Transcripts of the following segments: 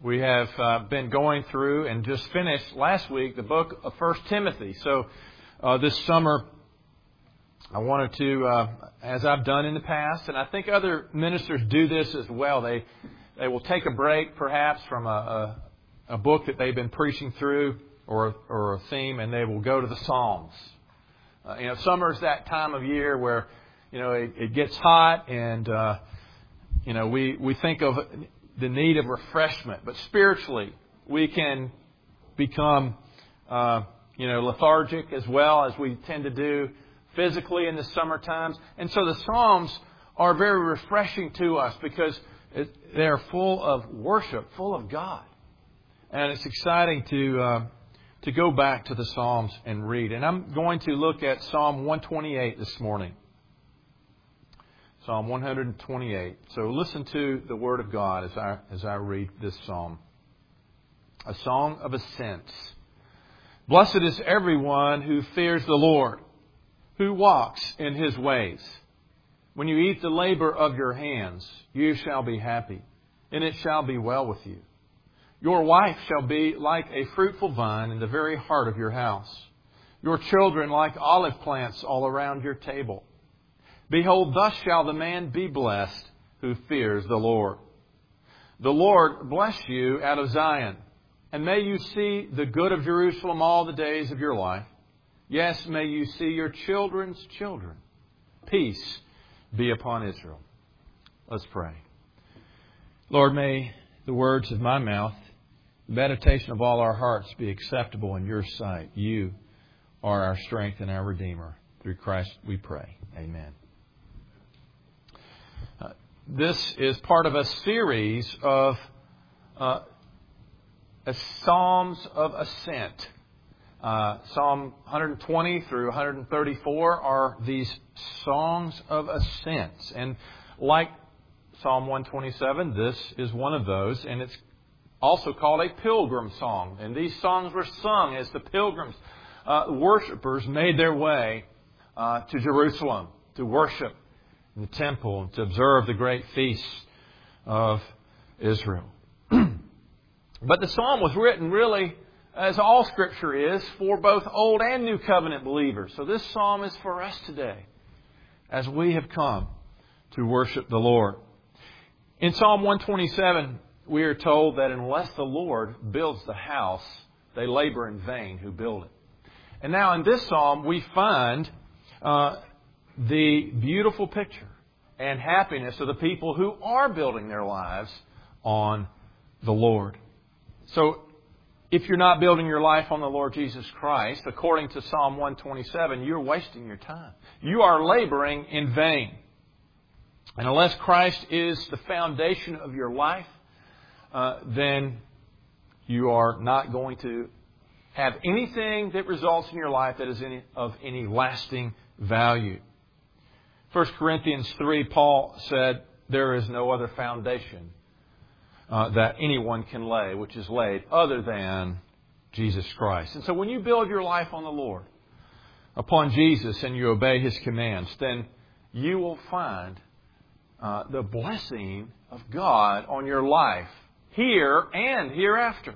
We have been going through and just finished last week the book of 1 Timothy. So this summer I wanted to, as I've done in the past, and I think other ministers do this as well, they will take a break perhaps from a book that they've been preaching through or a theme, and they will go to the Psalms. Summer is that time of year where it gets hot, and we think of the need of refreshment, but spiritually we can become lethargic as well as we tend to do physically in the summer times. And so the Psalms are very refreshing to us because they're full of worship, full of God, and it's exciting to go back to the Psalms and read. And I'm going to look at Psalm 128 this morning. Psalm 128. So listen to the Word of God as I read this psalm. A song of ascents. Blessed is everyone who fears the Lord, who walks in His ways. When you eat the labor of your hands, you shall be happy, and it shall be well with you. Your wife shall be like a fruitful vine in the very heart of your house, your children like olive plants all around your table. Behold, thus shall the man be blessed who fears the Lord. The Lord bless you out of Zion, and may you see the good of Jerusalem all the days of your life. Yes, may you see your children's children. Peace be upon Israel. Let's pray. Lord, may the words of my mouth, the meditation of all our hearts be acceptable in your sight. You are our strength and our Redeemer. Through Christ we pray. Amen. This is part of a series of Psalms of Ascent. Psalm 120 through 134 are these songs of ascent. And like Psalm 127, this is one of those. And it's also called a pilgrim song. And these songs were sung as the pilgrims, worshipers, made their way to Jerusalem to worship in the temple and to observe the great feasts of Israel. But the psalm was written really, as all Scripture is, for both Old and New Covenant believers. So this psalm is for us today as we have come to worship the Lord. In Psalm 127, we are told that unless the Lord builds the house, they labor in vain who build it. And now in this psalm, we find the beautiful picture and happiness of the people who are building their lives on the Lord. So if you're not building your life on the Lord Jesus Christ, according to Psalm 127, you're wasting your time. You are laboring in vain. And unless Christ is the foundation of your life, then you are not going to have anything that results in your life that is of any lasting value. 1 Corinthians 3, Paul said, there is no other foundation that anyone can lay, which is laid other than Jesus Christ. And so when you build your life on the Lord, upon Jesus, and you obey His commands, then you will find the blessing of God on your life here and hereafter.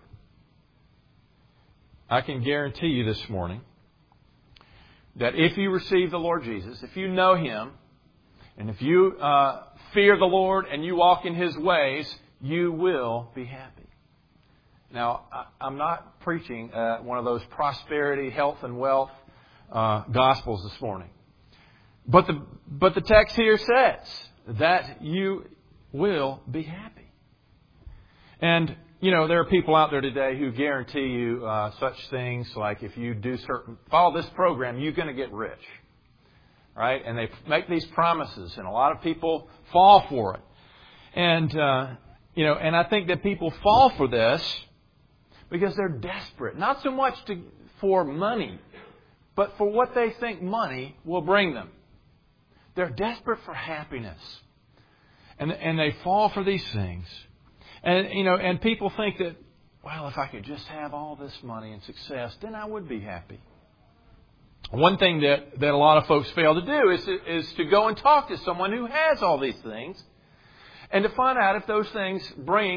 I can guarantee you this morning that if you receive the Lord Jesus, if you know Him, and if you fear the Lord and you walk in His ways, you will be happy. Now, I'm not preaching one of those prosperity, health, and wealth gospels this morning. But the text here says that you will be happy. And, there are people out there today who guarantee you such things like if you follow this program, you're going to get rich. Right? And they make these promises, and a lot of people fall for it. And, and I think that people fall for this because they're desperate. Not so much for money, but for what they think money will bring them. They're desperate for happiness. And they fall for these things. And, and people think that, well, if I could just have all this money and success, then I would be happy. One thing that a lot of folks fail to do is to go and talk to someone who has all these things and to find out if those things bring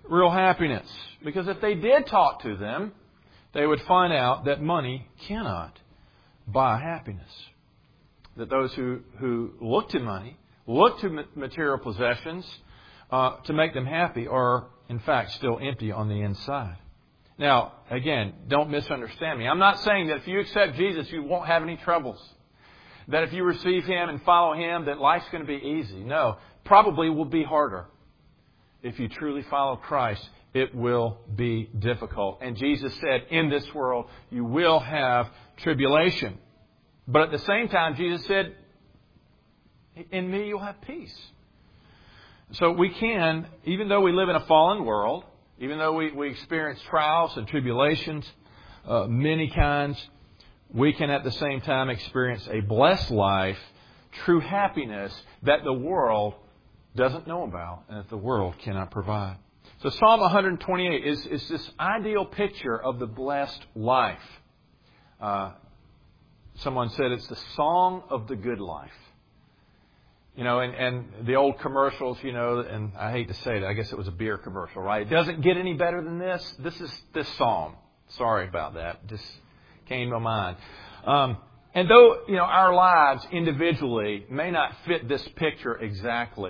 real happiness. Because if they did talk to them, they would find out that money cannot buy happiness. That those who look to money, look to material possessions to make them happy are, in fact, still empty on the inside. Now, again, don't misunderstand me. I'm not saying that if you accept Jesus, you won't have any troubles. That if you receive Him and follow Him, that life's going to be easy. No, probably will be harder. If you truly follow Christ, it will be difficult. And Jesus said, in this world, you will have tribulation. But at the same time, Jesus said, in me you'll have peace. So we can, even though we live in a fallen world, even though we experience trials and tribulations, many kinds, we can at the same time experience a blessed life, true happiness that the world doesn't know about and that the world cannot provide. So Psalm 128 is this ideal picture of the blessed life. Someone said it's the song of the good life. You know, and the old commercials, you know, and I hate to say it, I guess it was a beer commercial, right? It doesn't get any better than this. This is this psalm. Sorry about that. Just came to mind. And though, you know, our lives individually may not fit this picture exactly,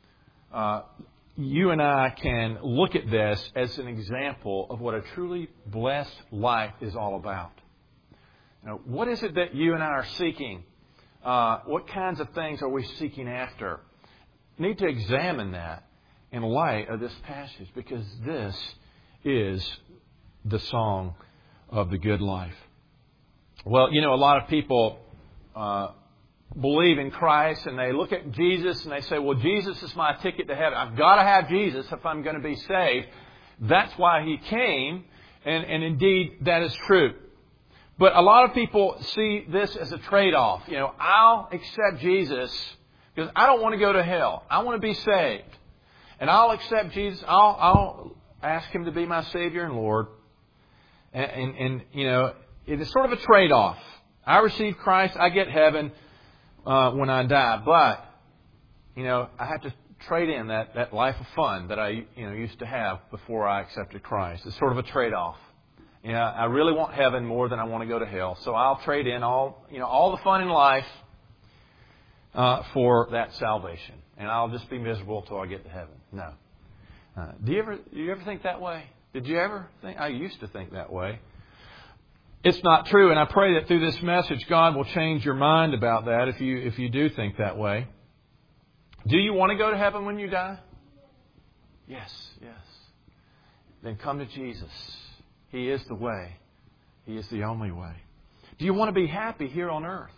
you and I can look at this as an example of what a truly blessed life is all about. You know, what is it that you and I are seeking? What kinds of things are we seeking after? Need to examine that in light of this passage, because this is the song of the good life. Well, you know, a lot of people believe in Christ and they look at Jesus and they say, well, Jesus is my ticket to heaven. I've got to have Jesus if I'm going to be saved. That's why He came. And indeed, that is true. But a lot of people see this as a trade-off. You know, I'll accept Jesus because I don't want to go to hell. I want to be saved. And I'll accept Jesus. I'll ask Him to be my Savior and Lord. And you know, it is sort of a trade-off. I receive Christ, I get heaven when I die. But, you know, I have to trade in that life of fun that I used to have before I accepted Christ. It's sort of a trade-off. You know, I really want heaven more than I want to go to hell. So I'll trade in all the fun in life for that salvation. And I'll just be miserable until I get to heaven. No. Do you ever think that way? Did you ever think? I used to think that way. It's not true, and I pray that through this message, God will change your mind about that if you do think that way. Do you want to go to heaven when you die? Yes. Then come to Jesus. He is the way. He is the only way. Do you want to be happy here on earth?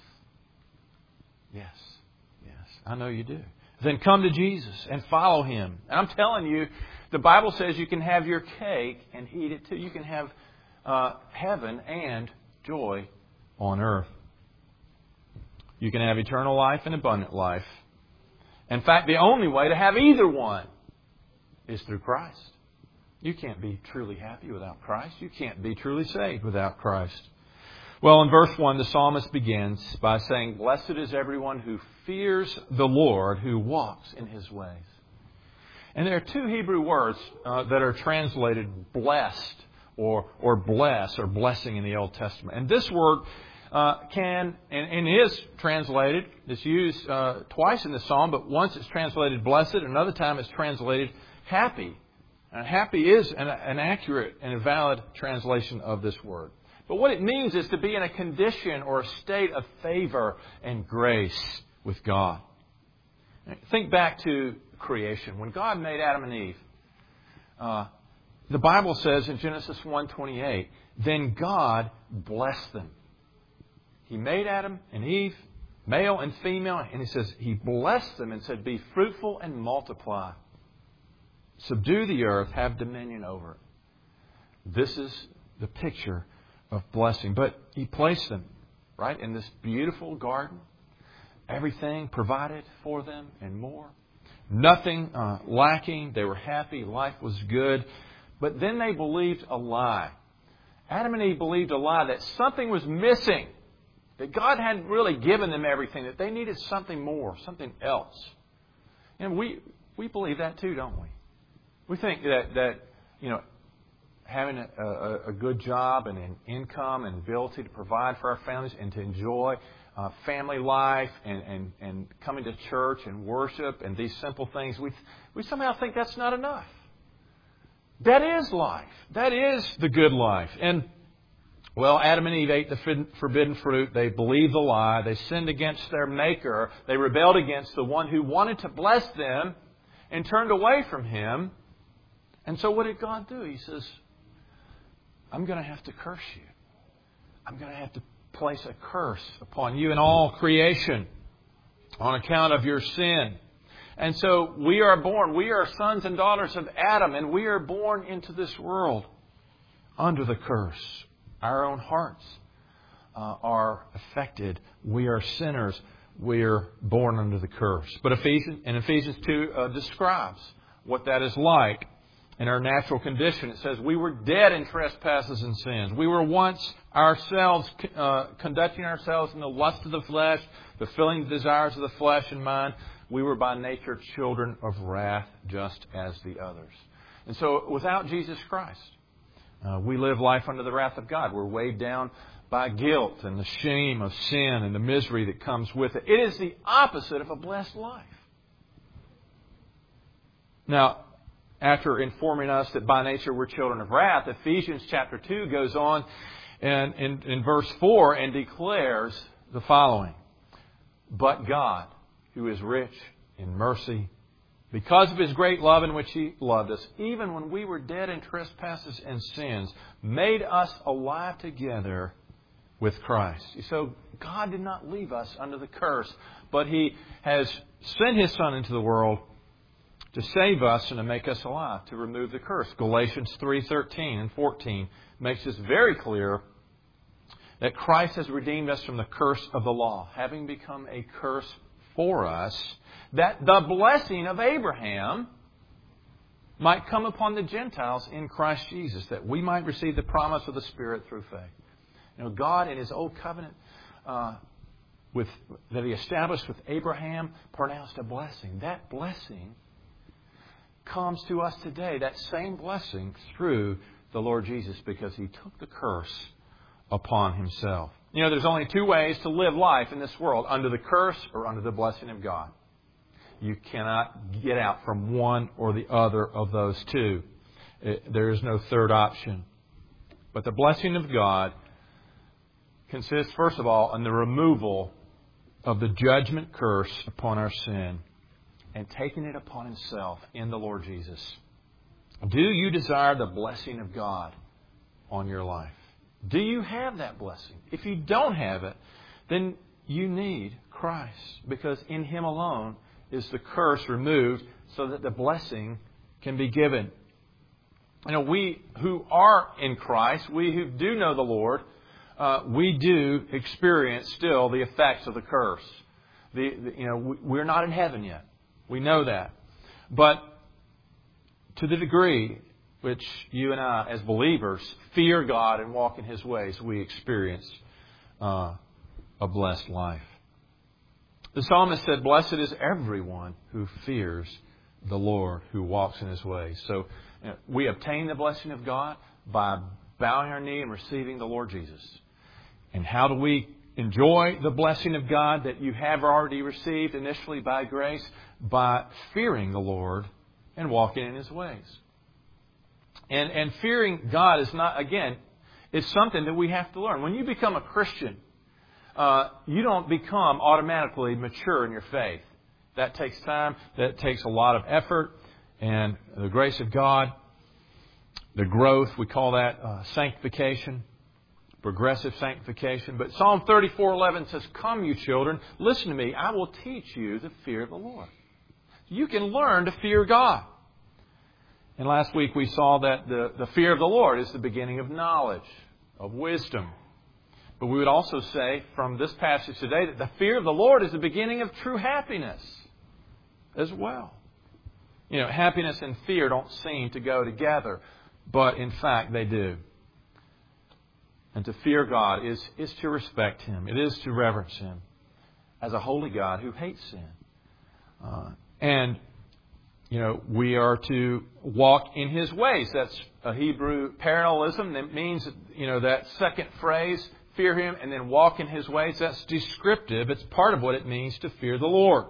Yes. I know you do. Then come to Jesus and follow Him. And I'm telling you, the Bible says you can have your cake and eat it too. You can have heaven and joy on earth. You can have eternal life and abundant life. In fact, the only way to have either one is through Christ. You can't be truly happy without Christ. You can't be truly saved without Christ. Well, in verse 1, the psalmist begins by saying, "Blessed is everyone who fears the Lord, who walks in His ways." And there are two Hebrew words that are translated blessed or bless or blessing in the Old Testament. And this word can and is translated, it's used twice in the psalm, but once it's translated blessed, another time it's translated happy. And happy is an accurate and a valid translation of this word. But what it means is to be in a condition or a state of favor and grace with God. Think back to creation. When God made Adam and Eve, the Bible says in Genesis 1:28, then God blessed them. He made Adam and Eve, male and female, and He says He blessed them and said, be fruitful and multiply. Subdue the earth, have dominion over it. This is the picture of blessing. But He placed them, right, in this beautiful garden. Everything provided for them and more. Nothing lacking. They were happy. Life was good. But then they believed a lie. Adam and Eve believed a lie that something was missing. That God hadn't really given them everything. That they needed something more, something else. And we believe that too, don't we? We think that having a good job and an income and ability to provide for our families and to enjoy family life and coming to church and worship and these simple things, we somehow think that's not enough. That is life. That is the good life. And, well, Adam and Eve ate the forbidden fruit. They believed the lie. They sinned against their Maker. They rebelled against the one who wanted to bless them and turned away from Him. And so what did God do? He says, I'm going to have to curse you. I'm going to have to place a curse upon you and all creation on account of your sin. And so we are born. We are sons and daughters of Adam, and we are born into this world under the curse. Our own hearts are affected. We are sinners. We are born under the curse. But Ephesians 2 describes what that is like in our natural condition. It says, we were dead in trespasses and sins. We were once ourselves conducting ourselves in the lust of the flesh, fulfilling the desires of the flesh and mind. We were by nature children of wrath, just as the others. And so without Jesus Christ, we live life under the wrath of God. We're weighed down by guilt and the shame of sin and the misery that comes with it. It is the opposite of a blessed life. Now, after informing us that by nature we're children of wrath, Ephesians chapter 2 goes on and in verse 4 and declares the following. But God, who is rich in mercy, because of His great love in which He loved us, even when we were dead in trespasses and sins, made us alive together with Christ. So God did not leave us under the curse, but He has sent His Son into the world to save us and to make us alive, to remove the curse. Galatians 3:13 and 14 makes this very clear that Christ has redeemed us from the curse of the law, having become a curse for us, that the blessing of Abraham might come upon the Gentiles in Christ Jesus, that we might receive the promise of the Spirit through faith. God in His old covenant that He established with Abraham pronounced a blessing. That blessing comes to us today, that same blessing through the Lord Jesus, because He took the curse upon Himself. There's only two ways to live life in this world, under the curse or under the blessing of God. You cannot get out from one or the other of those two. There is no third option. But the blessing of God consists, first of all, in the removal of the judgment curse upon our sin and taking it upon Himself in the Lord Jesus. Do you desire the blessing of God on your life? Do you have that blessing? If you don't have it, then you need Christ, because in Him alone is the curse removed so that the blessing can be given. We who are in Christ, we who do know the Lord, we do experience still the effects of the curse. We're not in heaven yet. We know that. But to the degree which you and I, as believers, fear God and walk in His ways, we experience a blessed life. The psalmist said, blessed is everyone who fears the Lord, who walks in His ways. So we obtain the blessing of God by bowing our knee and receiving the Lord Jesus. And how do we enjoy the blessing of God that you have already received initially by grace? By fearing the Lord and walking in His ways. And fearing God is not, again, it's something that we have to learn. When you become a Christian, you don't become automatically mature in your faith. That takes time. That takes a lot of effort. And the grace of God, the growth, we call that sanctification, progressive sanctification. But Psalm 34:11 says, come, you children, listen to me. I will teach you the fear of the Lord. You can learn to fear God. And last week we saw that the fear of the Lord is the beginning of knowledge, of wisdom. But we would also say from this passage today that the fear of the Lord is the beginning of true happiness as well. Happiness and fear don't seem to go together, but in fact they do. And to fear God is to respect Him. It is to reverence Him as a holy God who hates sin. And we are to walk in His ways. That's a Hebrew parallelism. That means, that second phrase, fear Him and then walk in His ways. That's descriptive. It's part of what it means to fear the Lord.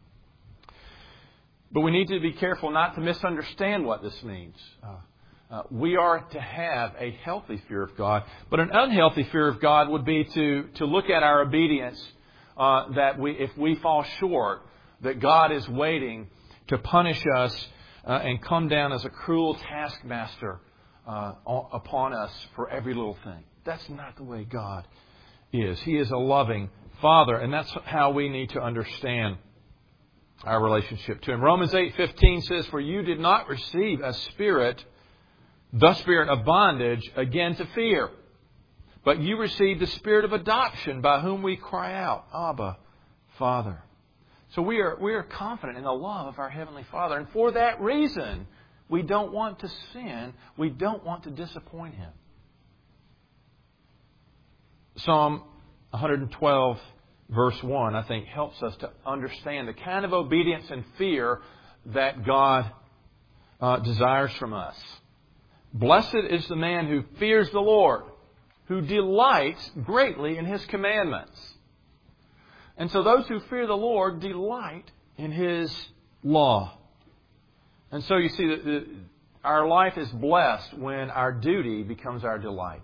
But we need to be careful not to misunderstand what this means. We are to have a healthy fear of God. But an unhealthy fear of God would be to look at our obedience, if we fall short, that God is waiting to punish us and come down as a cruel taskmaster upon us for every little thing. That's not the way God is. He is a loving Father, and that's how we need to understand our relationship to Him. Romans 8:15 says, "For you did not receive the spirit of bondage again to fear, but you received the spirit of adoption, by whom we cry out, Abba, Father." So we are confident in the love of our Heavenly Father. And for that reason, we don't want to sin. We don't want to disappoint Him. Psalm 112, verse 1, I think, helps us to understand the kind of obedience and fear that God desires from us. "Blessed is the man who fears the Lord, who delights greatly in His commandments." And so those who fear the Lord delight in His law. And so you see that our life is blessed when our duty becomes our delight.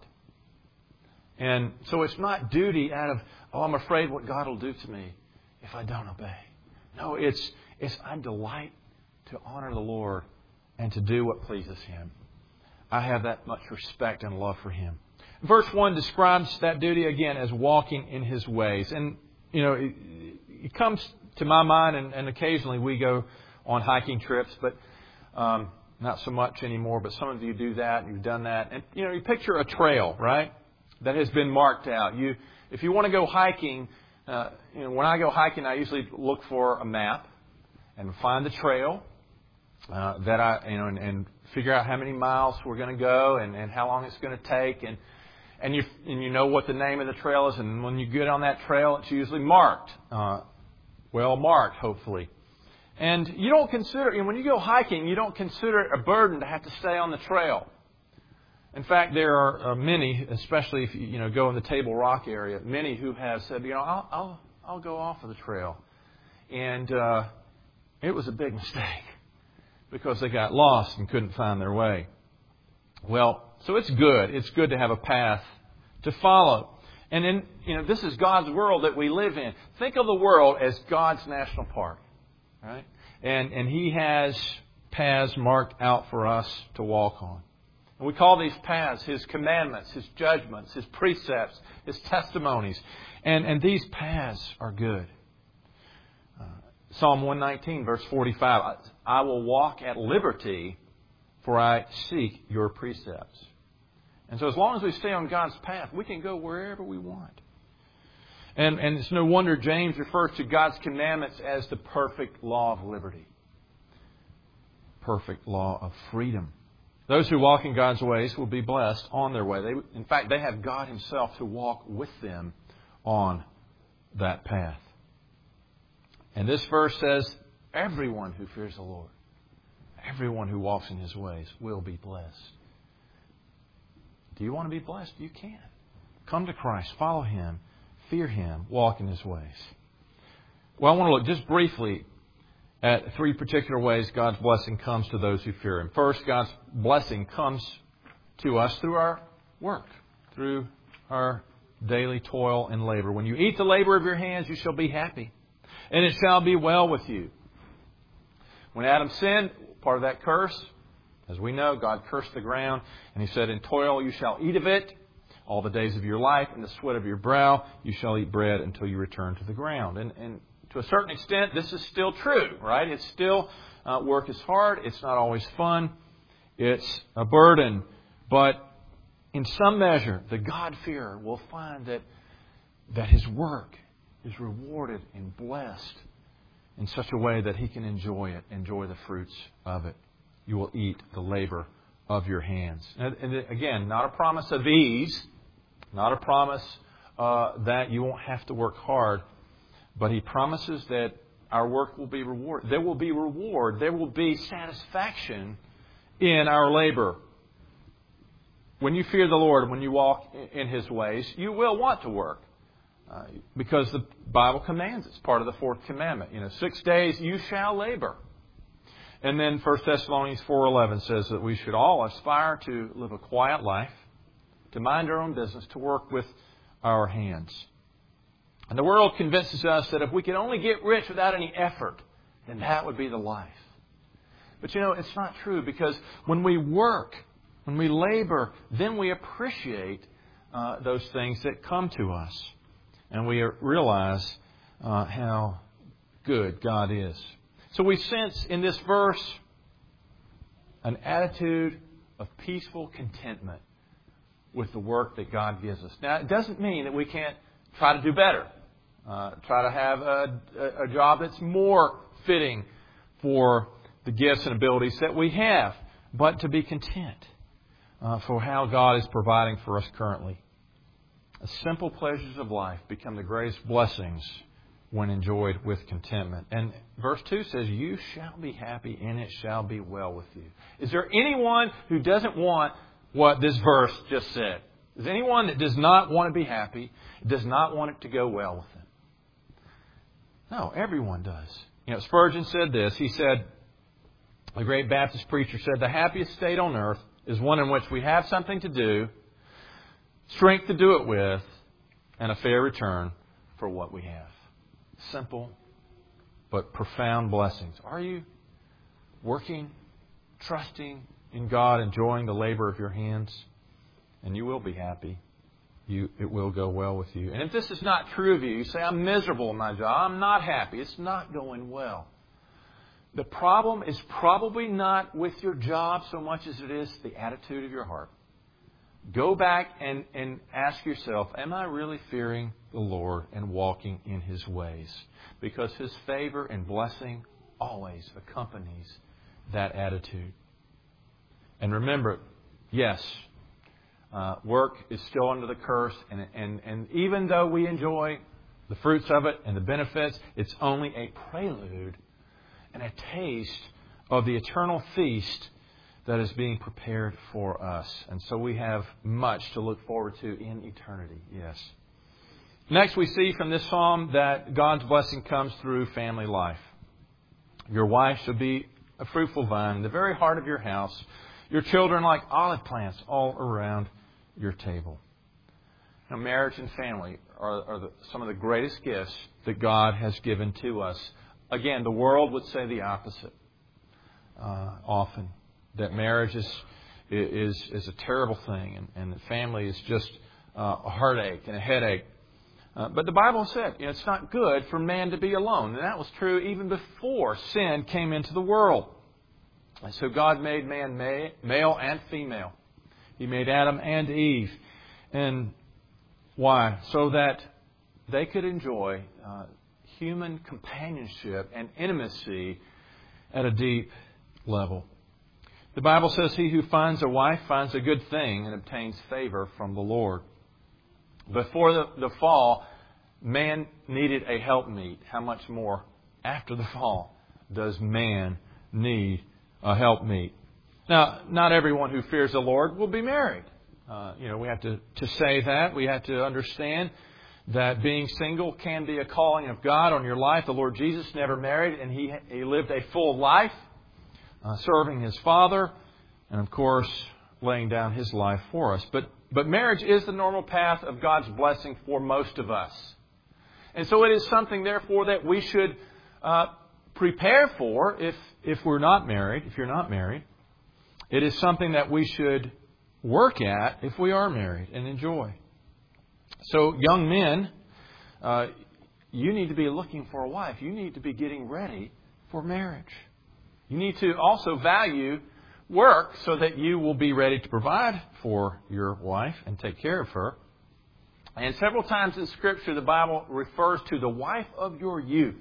And so it's not duty out of, I'm afraid what God will do to me if I don't obey. No, it's I delight to honor the Lord and to do what pleases Him. I have that much respect and love for Him. Verse 1 describes that duty again as walking in His ways. And it comes to my mind, and occasionally we go on hiking trips, but not so much anymore. But some of you do that, and you've done that. And you picture a trail, right, that has been marked out. If you want to go hiking, when I go hiking, I usually look for a map and find the trail that and figure out how many miles we're going to go and how long it's going to take, and you know what the name of the trail is, and when you get on that trail, it's usually marked, well marked, hopefully. And you don't consider, when you go hiking, you don't consider it a burden to have to stay on the trail. In fact, there are many, especially if you go in the Table Rock area, many who have said, I'll go off of the trail, and it was a big mistake because they got lost and couldn't find their way. Well, so it's good. It's good to have a path to follow. And then, this is God's world that we live in. Think of the world as God's national park, right? And He has paths marked out for us to walk on. And we call these paths His commandments, His judgments, His precepts, His testimonies. And these paths are good. Psalm 119, verse 45, "I will walk at liberty, for I seek your precepts." And so as long as we stay on God's path, we can go wherever we want. And it's no wonder James refers to God's commandments as the perfect law of liberty. Perfect law of freedom. Those who walk in God's ways will be blessed on their way. In fact, they have God Himself to walk with them on that path. And this verse says, everyone who fears the Lord, everyone who walks in His ways will be blessed. Do you want to be blessed? You can. Come to Christ, follow Him, fear Him, walk in His ways. Well, I want to look just briefly at three particular ways God's blessing comes to those who fear Him. First, God's blessing comes to us through our work, through our daily toil and labor. When you eat the labor of your hands, you shall be happy, and it shall be well with you. When Adam sinned, part of that curse, as we know, God cursed the ground, and He said, "In toil you shall eat of it all the days of your life, in the sweat of your brow you shall eat bread until you return to the ground." And to a certain extent, this is still true, right? It's still, work is hard. It's not always fun. It's a burden. But in some measure, the God-fearer will find that his work is rewarded and blessed in such a way that he can enjoy the fruits of it. You will eat the labor of your hands. And again, not a promise of ease, not a promise that you won't have to work hard, but He promises that our work will be rewarded. There will be reward. There will be satisfaction in our labor. When you fear the Lord, when you walk in His ways, you will want to work. Because the Bible commands it. It's part of the fourth commandment. 6 days you shall labor. And then 1 Thessalonians 4:11 says that we should all aspire to live a quiet life, to mind our own business, to work with our hands. And the world convinces us that if we could only get rich without any effort, then that would be the life. But it's not true, because when we work, when we labor, then we appreciate those things that come to us. And we realize how good God is. So we sense in this verse an attitude of peaceful contentment with the work that God gives us. Now, it doesn't mean that we can't try to do better. Try to have a job that's more fitting for the gifts and abilities that we have. But to be content for how God is providing for us currently. The simple pleasures of life become the greatest blessings when enjoyed with contentment. And verse 2 says, you shall be happy and it shall be well with you. Is there anyone who doesn't want what this verse just said? Is there anyone that does not want to be happy, does not want it to go well with them? No, everyone does. Spurgeon said this. He said, the great Baptist preacher said, the happiest state on earth is one in which we have something to do, strength to do it with, and a fair return for what we have. Simple, but profound blessings. Are you working, trusting in God, enjoying the labor of your hands? And you will be happy. It will go well with you. And if this is not true of you, you say, I'm miserable in my job, I'm not happy, it's not going well. The problem is probably not with your job so much as it is the attitude of your heart. Go back and ask yourself, am I really fearing the Lord and walking in His ways? Because His favor and blessing always accompanies that attitude. And remember, yes, work is still under the curse. And even though we enjoy the fruits of it and the benefits, it's only a prelude and a taste of the eternal feast that is being prepared for us. And so we have much to look forward to in eternity. Yes. Next, we see from this psalm that God's blessing comes through family life. Your wife shall be a fruitful vine in the very heart of your house. Your children like olive plants all around your table. Now, marriage and family are some of the greatest gifts that God has given to us. Again, the world would say the opposite often. That marriage is a terrible thing, and that family is just a heartache and a headache. But the Bible said it's not good for man to be alone. And that was true even before sin came into the world. And so God made man male and female. He made Adam and Eve. And why? So that they could enjoy human companionship and intimacy at a deep level. The Bible says, he who finds a wife finds a good thing and obtains favor from the Lord. Before the fall, man needed a helpmeet. How much more after the fall does man need a helpmeet? Now, not everyone who fears the Lord will be married. We have to say that. We have to understand that being single can be a calling of God on your life. The Lord Jesus never married, and He lived a full life. Serving His Father, and of course, laying down His life for us. But marriage is the normal path of God's blessing for most of us. And so it is something, therefore, that we should prepare for if we're not married, if you're not married. It is something that we should work at if we are married and enjoy. So, young men, you need to be looking for a wife. You need to be getting ready for marriage. You need to also value work so that you will be ready to provide for your wife and take care of her. And several times in Scripture, the Bible refers to the wife of your youth.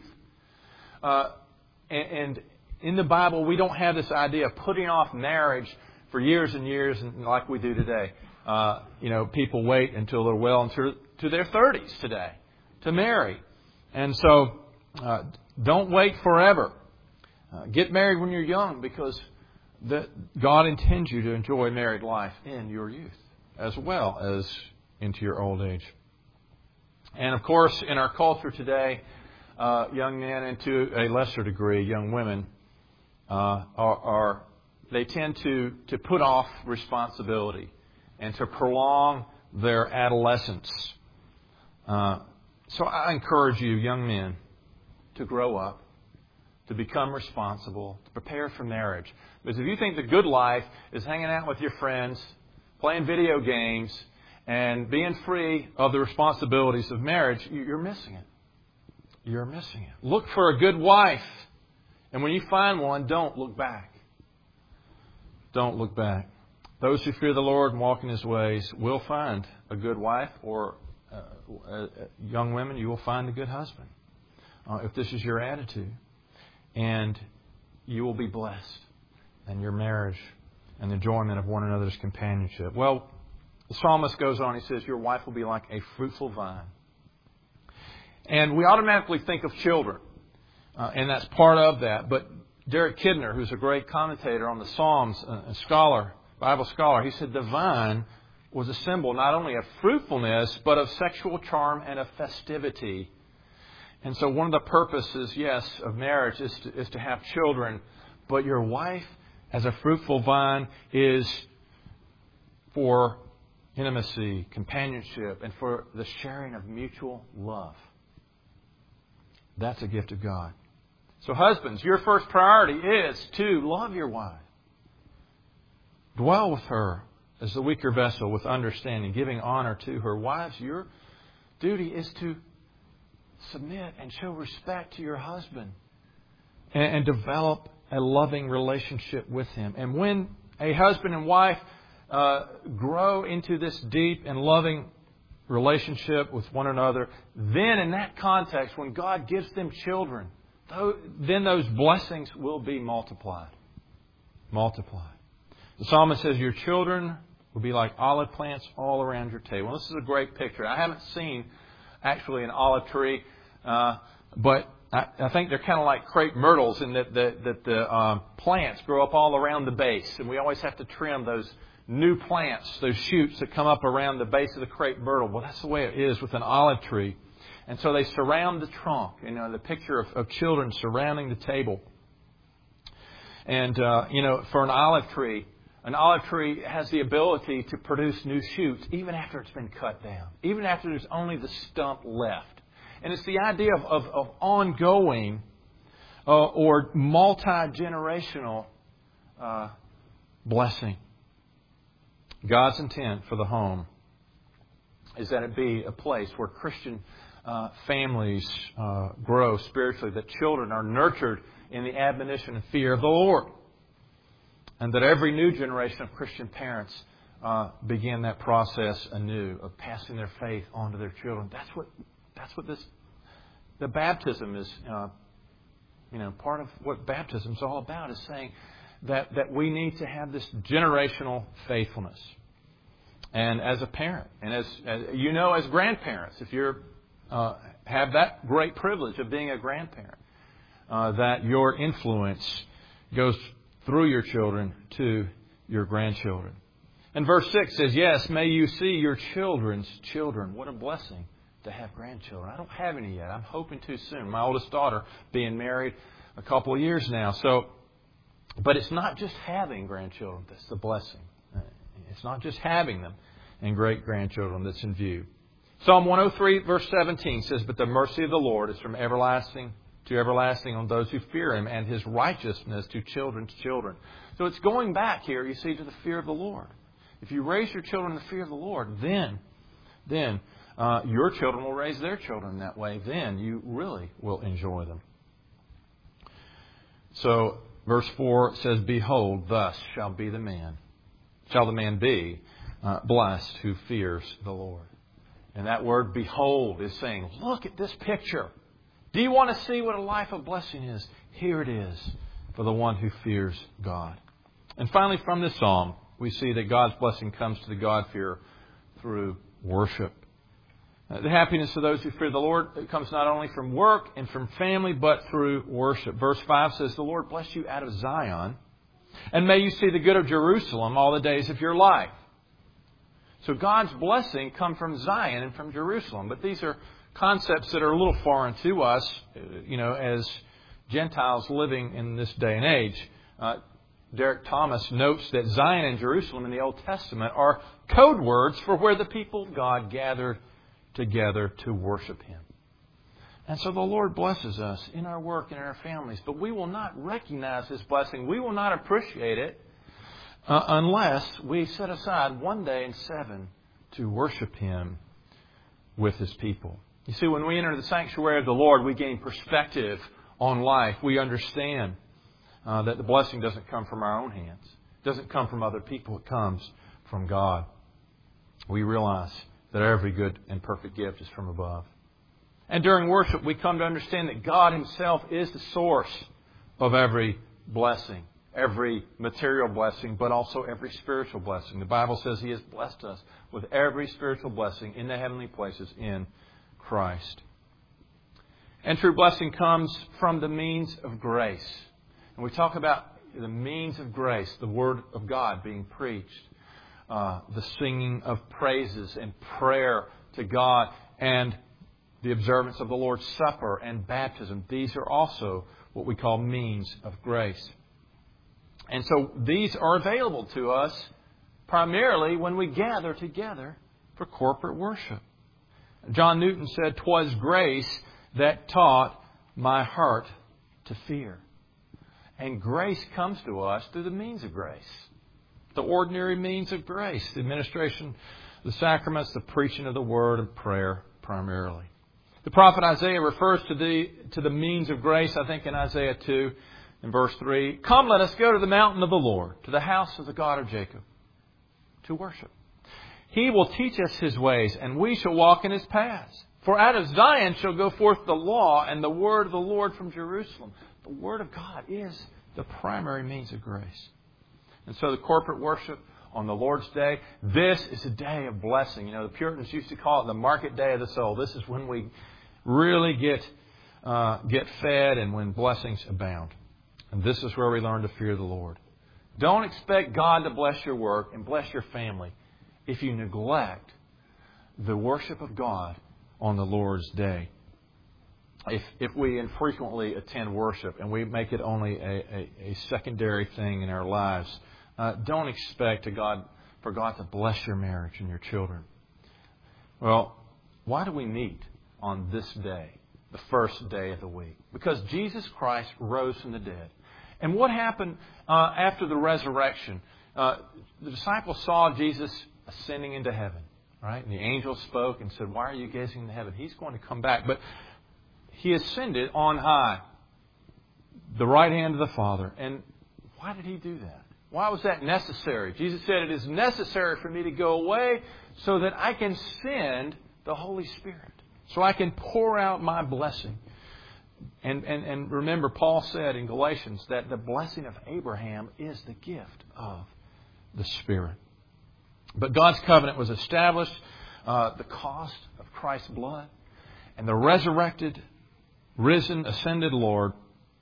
And in the Bible, we don't have this idea of putting off marriage for years and years like we do today. People wait until they're well into their 30s today to marry. And so Don't wait forever. Get married when you're young, because God intends you to enjoy married life in your youth as well as into your old age. And of course, in our culture today, young men, and to a lesser degree, young women, they tend to put off responsibility and to prolong their adolescence. So I encourage you, young men, to grow up, to become responsible, to prepare for marriage. Because if you think the good life is hanging out with your friends, playing video games, and being free of the responsibilities of marriage, you're missing it. You're missing it. Look for a good wife. And when you find one, don't look back. Don't look back. Those who fear the Lord and walk in His ways will find a good wife, or young women, you will find a good husband. If this is your attitude. And you will be blessed in your marriage and the enjoyment of one another's companionship. Well, the psalmist goes on, he says, your wife will be like a fruitful vine. And we automatically think of children, and that's part of that. But Derek Kidner, who's a great commentator on the Psalms, a scholar, Bible scholar, he said the vine was a symbol not only of fruitfulness, but of sexual charm and of festivity. And so one of the purposes, yes, of marriage is to have children. But your wife, as a fruitful vine, is for intimacy, companionship, and for the sharing of mutual love. That's a gift of God. So husbands, your first priority is to love your wife. Dwell with her as the weaker vessel with understanding, giving honor to her. Wives, your duty is to submit and show respect to your husband and develop a loving relationship with him. And when a husband and wife grow into this deep and loving relationship with one another, then in that context, when God gives them children, then those blessings will be multiplied. Multiplied. The psalmist says, your children will be like olive plants all around your table. This is a great picture. I haven't seen actually an olive tree, but I think they're kind of like crepe myrtles in that the plants grow up all around the base, and we always have to trim those new plants, those shoots that come up around the base of the crepe myrtle. Well, that's the way it is with an olive tree. And so they surround the trunk, the picture of children surrounding the table. And, for an olive tree has the ability to produce new shoots even after it's been cut down, even after there's only the stump left. And it's the idea of ongoing or multi-generational blessing. God's intent for the home is that it be a place where Christian families grow spiritually, that children are nurtured in the admonition and fear of the Lord, and that every new generation of Christian parents begin that process anew of passing their faith on to their children. That's what the baptism is. Part of what baptism is all about is saying that we need to have this generational faithfulness. And as a parent, and as as grandparents, if you're have that great privilege of being a grandparent, that your influence goes through your children to your grandchildren. And verse 6 says, yes, may you see your children's children. What a blessing to have grandchildren. I don't have any yet. I'm hoping to soon. My oldest daughter being married a couple of years now. But it's not just having grandchildren that's the blessing. It's not just having them and great-grandchildren that's in view. Psalm 103, verse 17 says, but the mercy of the Lord is from everlasting to everlasting on those who fear Him, and His righteousness to children's children. So it's going back here, you see, to the fear of the Lord. If you raise your children in the fear of the Lord, then your children will raise their children that way. Then you really will enjoy them. So verse 4 says, behold, thus shall the man be blessed who fears the Lord. And that word behold is saying, look at this picture. Do you want to see what a life of blessing is? Here it is for the one who fears God. And finally, from this psalm, we see that God's blessing comes to the God-fearer through worship. The happiness of those who fear the Lord comes not only from work and from family, but through worship. Verse 5 says, "The Lord bless you out of Zion, and may you see the good of Jerusalem all the days of your life." So God's blessing comes from Zion and from Jerusalem. But these are concepts that are a little foreign to us, as Gentiles living in this day and age. Derek Thomas notes that Zion and Jerusalem in the Old Testament are code words for where the people of God gathered together to worship Him. And so the Lord blesses us in our work and in our families, but we will not recognize His blessing. We will not appreciate it unless we set aside one day in 7 to worship Him with His people. You see, when we enter the sanctuary of the Lord, we gain perspective on life. We understand that the blessing doesn't come from our own hands. It doesn't come from other people. It comes from God. We realize that every good and perfect gift is from above. And during worship, we come to understand that God Himself is the source of every blessing, every material blessing, but also every spiritual blessing. The Bible says He has blessed us with every spiritual blessing in the heavenly places in Christ. And true blessing comes from the means of grace. And we talk about the means of grace, the Word of God being preached, the singing of praises and prayer to God, and the observance of the Lord's Supper and baptism. These are also what we call means of grace. And so these are available to us primarily when we gather together for corporate worship. John Newton said, "'Twas grace that taught my heart to fear." And grace comes to us through the means of grace. The ordinary means of grace. The administration, the sacraments, the preaching of the Word, and prayer primarily. The prophet Isaiah refers to the means of grace, I think, in Isaiah 2 in verse 3. "Come, let us go to the mountain of the Lord, to the house of the God of Jacob, to worship. He will teach us His ways, and we shall walk in His paths. For out of Zion shall go forth the law and the word of the Lord from Jerusalem." The Word of God is the primary means of grace. And so the corporate worship on the Lord's Day, this is a day of blessing. The Puritans used to call it the market day of the soul. This is when we really get fed and when blessings abound. And this is where we learn to fear the Lord. Don't expect God to bless your work and bless your family if you neglect the worship of God on the Lord's Day. If we infrequently attend worship and we make it only a secondary thing in our lives, don't expect for God to bless your marriage and your children. Well, why do we meet on this day, the first day of the week? Because Jesus Christ rose from the dead. And what happened after the resurrection? The disciples saw Jesus ascending into heaven, right? And the angel spoke and said, "Why are you gazing into heaven? He's going to come back." But He ascended on high, the right hand of the Father. And why did He do that? Why was that necessary? Jesus said, "It is necessary for me to go away so that I can send the Holy Spirit, so I can pour out my blessing." And remember, Paul said in Galatians that the blessing of Abraham is the gift of the Spirit. But God's covenant was established, the cost of Christ's blood, and the resurrected, risen, ascended Lord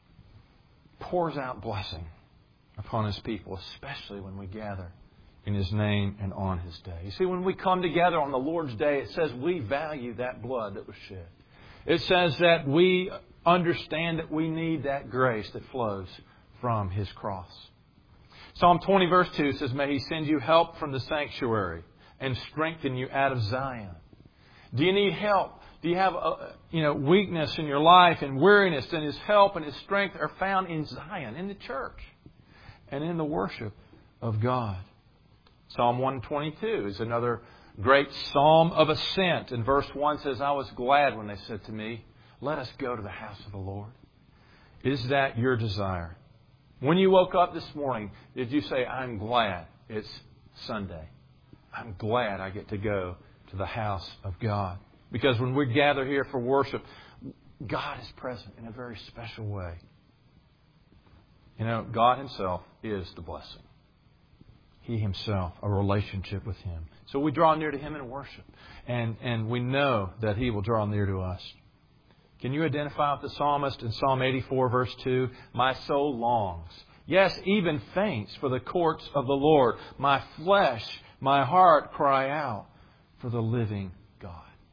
pours out blessing upon His people, especially when we gather in His name and on His day. You see, when we come together on the Lord's Day, it says we value that blood that was shed. It says that we understand that we need that grace that flows from His cross. Psalm 20 verse 2 says, "May He send you help from the sanctuary and strengthen you out of Zion." Do you need help? Do you have weakness in your life and weariness? And His help and His strength are found in Zion, in the church, and in the worship of God. Psalm 122 is another great psalm of ascent. And verse 1 says, "I was glad when they said to me, 'Let us go to the house of the Lord.'" Is that your desire? When you woke up this morning, did you say, "I'm glad it's Sunday. I'm glad I get to go to the house of God"? Because when we gather here for worship, God is present in a very special way. God Himself is the blessing. He Himself, a relationship with Him. So we draw near to Him in worship. And we know that He will draw near to us. Can you identify with the psalmist in Psalm 84, verse 2? My soul longs, yes, even faints for the courts of the Lord. My flesh, my heart cry out for the living God.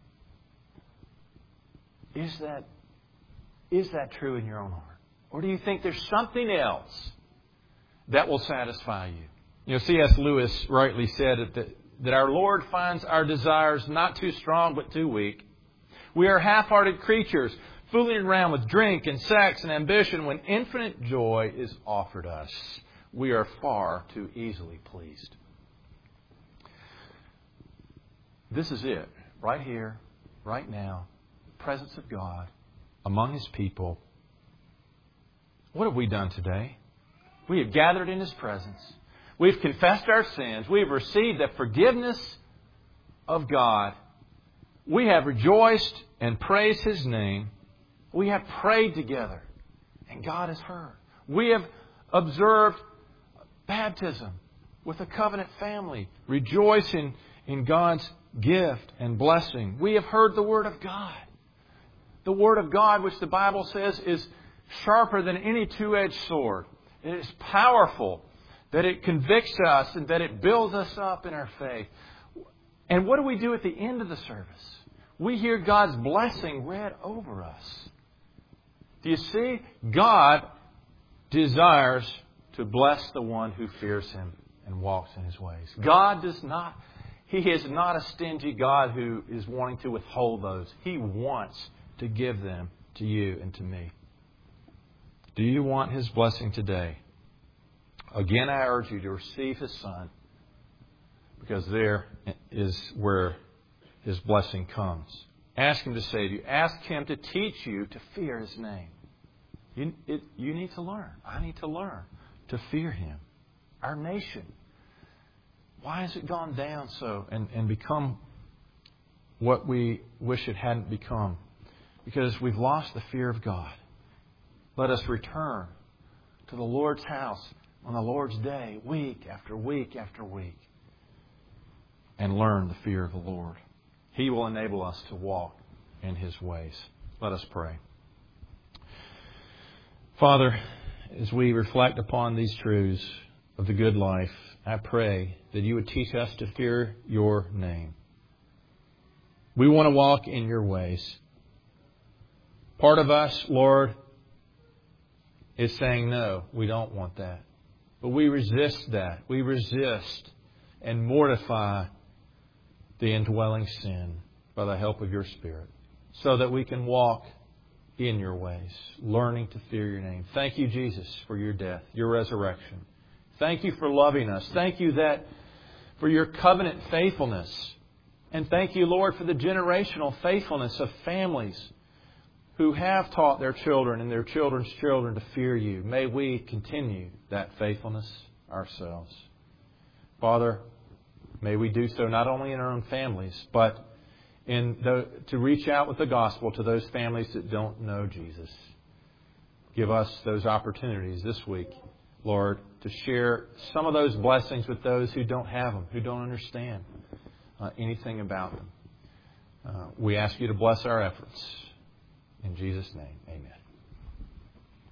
Is that true in your own heart? Or do you think there's something else that will satisfy you? You know, C.S. Lewis rightly said that our Lord finds our desires not too strong but too weak. We are half-hearted creatures, fooling around with drink and sex and ambition when infinite joy is offered us. We are far too easily pleased. This is it, right here, right now, presence of God among His people. What have we done today? We have gathered in His presence. We've confessed our sins. We have received the forgiveness of God. We have rejoiced and praised His name. We have prayed together, and God has heard. We have observed baptism with a covenant family, rejoicing in God's gift and blessing. We have heard the Word of God. The Word of God, which the Bible says is sharper than any two-edged sword. It is powerful, that it convicts us and that it builds us up in our faith. And what do we do at the end of the service? We hear God's blessing read over us. Do you see? God desires to bless the one who fears Him and walks in His ways. God does not. He is not a stingy God who is wanting to withhold those. He wants to give them to you and to me. Do you want His blessing today? Again, I urge you to receive His Son, because there is where His blessing comes. Ask Him to save you. Ask Him to teach you to fear His name. You need to learn. I need to learn to fear Him. Our nation, why has it gone down so and become what we wish it hadn't become? Because we've lost the fear of God. Let us return to the Lord's house on the Lord's day, week after week after week, and learn the fear of the Lord. He will enable us to walk in His ways. Let us pray. Father, as we reflect upon these truths of the good life, I pray that You would teach us to fear Your name. We want to walk in Your ways. Part of us, Lord, is saying, no, we don't want that. But we resist that. We resist and mortify the indwelling sin by the help of Your Spirit, so that we can walk in Your ways, learning to fear Your name. Thank You, Jesus, for Your death, Your resurrection. Thank You for loving us. Thank You for Your covenant faithfulness. And thank You, Lord, for the generational faithfulness of families who have taught their children and their children's children to fear You. May we continue that faithfulness ourselves. Father, may we do so not only in our own families, but to reach out with the gospel to those families that don't know Jesus. Give us those opportunities this week, Lord, to share some of those blessings with those who don't have them, who don't understand anything about them. We ask You to bless our efforts. In Jesus' name, amen.